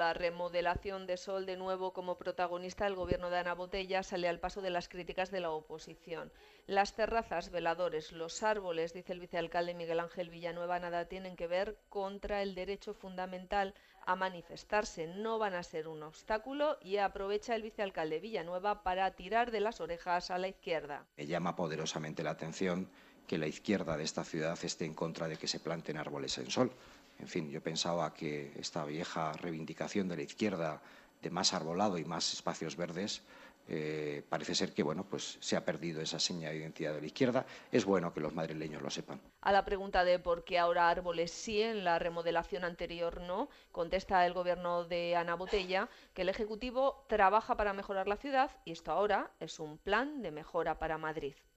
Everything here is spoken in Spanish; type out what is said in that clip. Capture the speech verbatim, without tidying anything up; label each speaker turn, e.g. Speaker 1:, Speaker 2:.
Speaker 1: la remodelación de Sol de nuevo como protagonista, el gobierno de Ana Botella sale al paso de las críticas de la oposición. Las terrazas, veladores, los árboles, dice el vicealcalde Miguel Ángel Villanueva, nada tienen que ver contra el derecho fundamental a manifestarse, no van a ser un obstáculo, y aprovecha el vicealcalde Villanueva para tirar de las orejas a la izquierda.
Speaker 2: Me llama poderosamente la atención que la izquierda de esta ciudad esté en contra de que se planten árboles en Sol. En fin, yo pensaba que esta vieja reivindicación de la izquierda de más arbolado y más espacios verdes, eh, parece ser que bueno, pues se ha perdido esa seña de identidad de la izquierda. Es bueno que los madrileños lo sepan.
Speaker 1: A la pregunta de por qué ahora árboles sí, en la remodelación anterior no, contesta el gobierno de Ana Botella que el Ejecutivo trabaja para mejorar la ciudad y esto ahora es un plan de mejora para Madrid.